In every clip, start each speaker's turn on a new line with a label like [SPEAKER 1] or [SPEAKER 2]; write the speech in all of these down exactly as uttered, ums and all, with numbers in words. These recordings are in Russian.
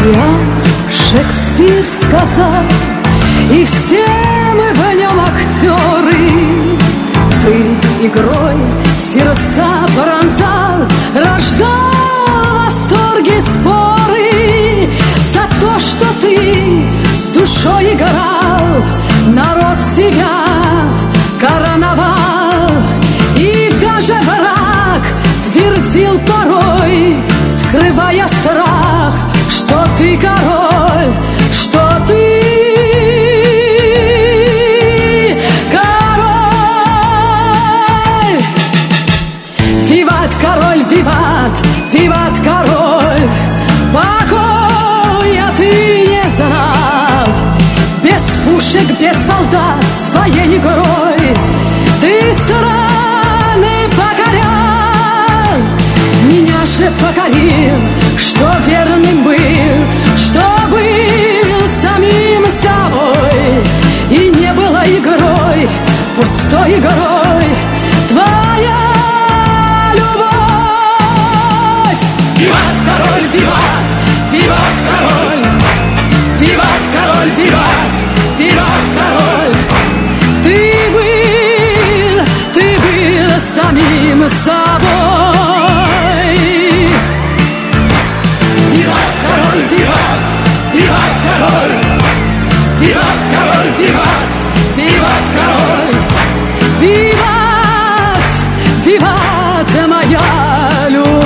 [SPEAKER 1] Театр Шекспир сказал, и все мы в нем актеры. Ты игрой сердца пронзал, рождал восторги, споры. За то, что ты с душой играл, народ тебя короновал. И даже враг твердил порой, скрывая страх, что ты король, что ты король. Виват, король, виват, виват, король. Покоя ты не знал, без пушек, без солдат, своей игрой ты страны покорял. Меня же покорил, что верным был, что был самим собой. И не было игрой, пустой игрой твоя любовь. Виват, король, виват, виват, король. Виват, король, виват, виват, король. Ты был, ты был самим собой. Виват, король, виват, виват, король. Виват, король, виват, виват, король. Виват, виват, моя любовь.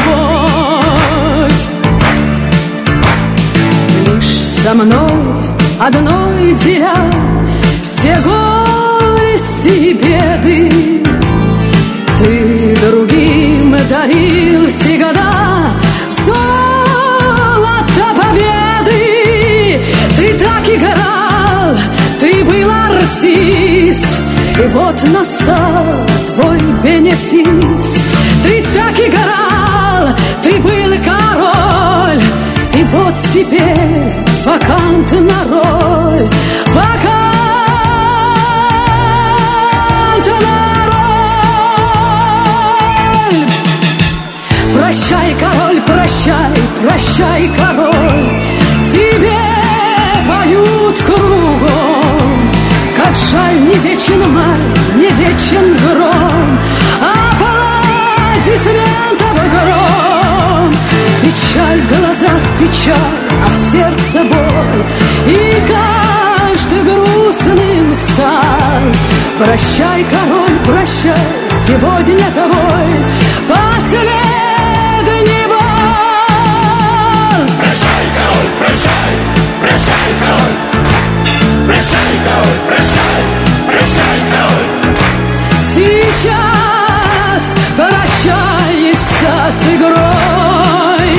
[SPEAKER 1] Лишь со мной одной деля все горести и беды. Ты другим дарил всегда золото победы. Ты так играл, ты был артист, и вот настал твой бенефис. Ты так играл, ты был король, и вот теперь вакантна роль. Вакантна роль. Прощай, король, прощай, прощай, король. Тебе поют кругом. Как жаль, не вечен май, не вечен гром, аплодисментов гром. Печаль в глазах, печаль, а в сердце боль, и каждый грустным стал. Прощай, король, прощай, сегодня твой последний бал.
[SPEAKER 2] Прощай, король, прощай, прощай, король. Прощай, король, прощай, прощай, король.
[SPEAKER 1] Сейчас прощаешься с игрой.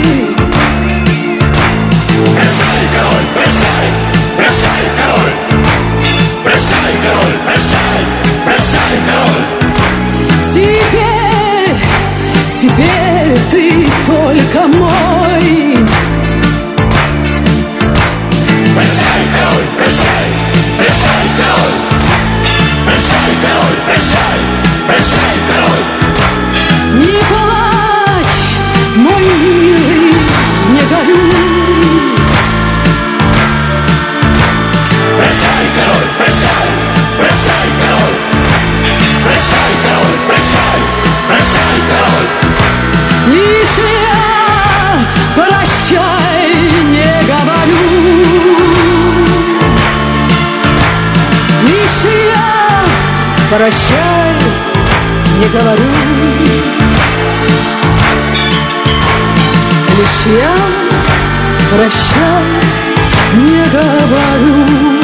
[SPEAKER 2] Прощай, король, прощай, прощай, король. Прощай, король, прощай, прощай, король.
[SPEAKER 1] Теперь, теперь ты только мой.
[SPEAKER 2] Прощай, король, прощай, прощай, король. Прощай, король, прощай, прощай, король.
[SPEAKER 1] Не плачь, мой милый, не горюй.
[SPEAKER 2] Прощай, король, прощай, прощай, король. Прощай, король, прощай, прощай, король.
[SPEAKER 1] Лишь я прощай не говорю. Лишь я прощай не говорю. Лишь я прощай не говорю.